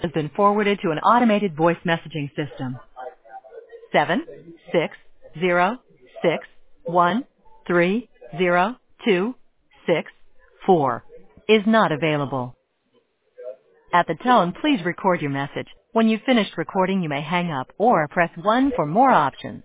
has been forwarded to an automated voice messaging system. 760613264 is not available. At the tone, please record your message. When you've finished recording, you may hang up or press 1 for more options.